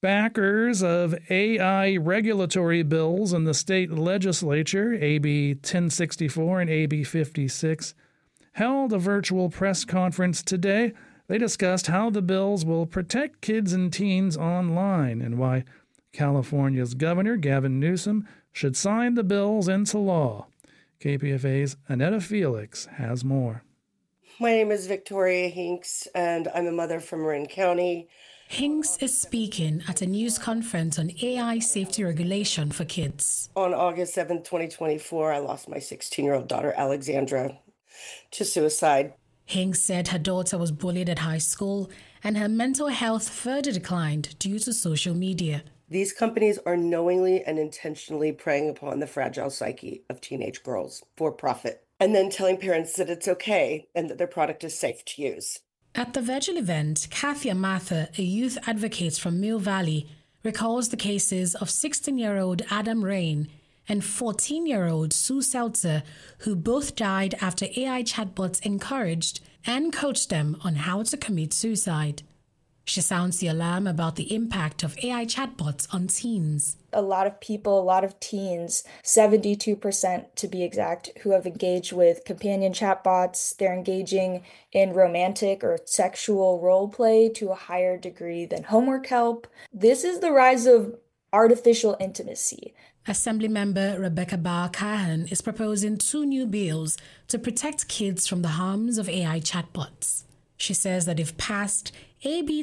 Backers of AI regulatory bills in the state legislature, AB 1064 and AB 56, held a virtual press conference today. They discussed how the bills will protect kids and teens online and why California's Governor Gavin Newsom should sign the bills into law. KPFA's Annetta Felix has more. My name is Victoria Hinks, and I'm a mother from Marin County. Hinks is speaking at a news conference on AI safety regulation for kids. On August 7th, 2024, I lost my 16-year-old daughter, Alexandra, to suicide. Hinks said her daughter was bullied at high school and her mental health further declined due to social media. These companies are knowingly and intentionally preying upon the fragile psyche of teenage girls for profit, and then telling parents that it's okay and that their product is safe to use. At the Virgil event, Kathy Amatha, a youth advocate from Mill Valley, recalls the cases of 16-year-old Adam Rain and 14-year-old Sue Seltzer, who both died after AI chatbots encouraged and coached them on how to commit suicide. She sounds the alarm about the impact of AI chatbots on teens. A lot of people, a lot of teens, 72% to be exact, who have engaged with companion chatbots. They're engaging in romantic or sexual role play to a higher degree than homework help. This is the rise of artificial intimacy. Assemblymember Rebecca Barr-Cahan is proposing 2 new bills to protect kids from the harms of AI chatbots. She says that if passed, AB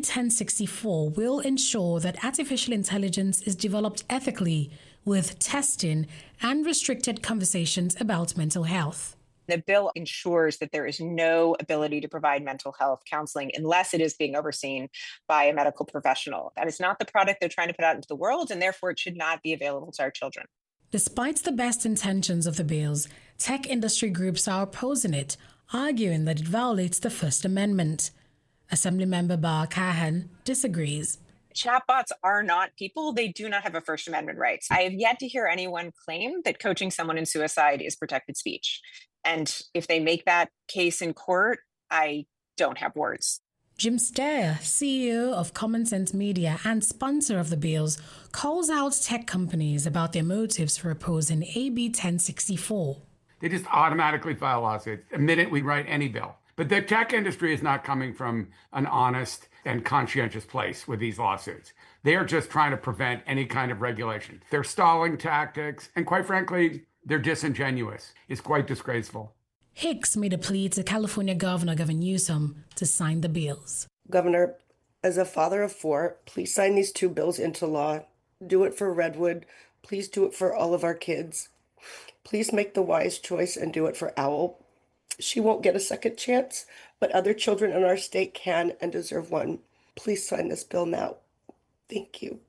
1064 will ensure that artificial intelligence is developed ethically with testing and restricted conversations about mental health. The bill ensures that there is no ability to provide mental health counseling unless it is being overseen by a medical professional. That is not the product they're trying to put out into the world, and therefore it should not be available to our children. Despite the best intentions of the bills, tech industry groups are opposing it, arguing that it violates the First Amendment. Assemblymember Barr-Cahan disagrees. Chatbots are not people. They do not have a First Amendment right. I have yet to hear anyone claim that coaching someone in suicide is protected speech. And if they make that case in court, I don't have words. Jim Steyer, CEO of Common Sense Media and sponsor of the bills, calls out tech companies about their motives for opposing AB 1064. They just automatically file lawsuits the minute we write any bill. But the tech industry is not coming from an honest and conscientious place with these lawsuits. They are just trying to prevent any kind of regulation. They're stalling tactics, and quite frankly, they're disingenuous. It's quite disgraceful. Hicks made a plea to California Governor Gavin Newsom to sign the bills. Governor, as a father of 4, please sign these 2 bills into law. Do it for Redwood. Please do it for all of our kids. Please make the wise choice and do it for Owl. She won't get a second chance, but other children in our state can and deserve one. Please sign this bill now. Thank you.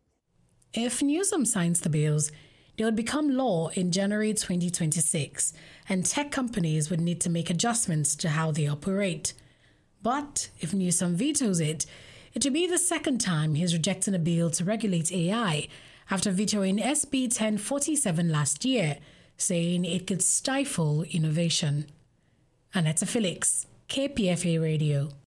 If Newsom signs the bills, they would become law in January 2026, and tech companies would need to make adjustments to how they operate. But if Newsom vetoes it, it would be the second time he's rejecting a bill to regulate AI after vetoing SB 1047 last year, saying it could stifle innovation. Annetta Felix, KPFA Radio.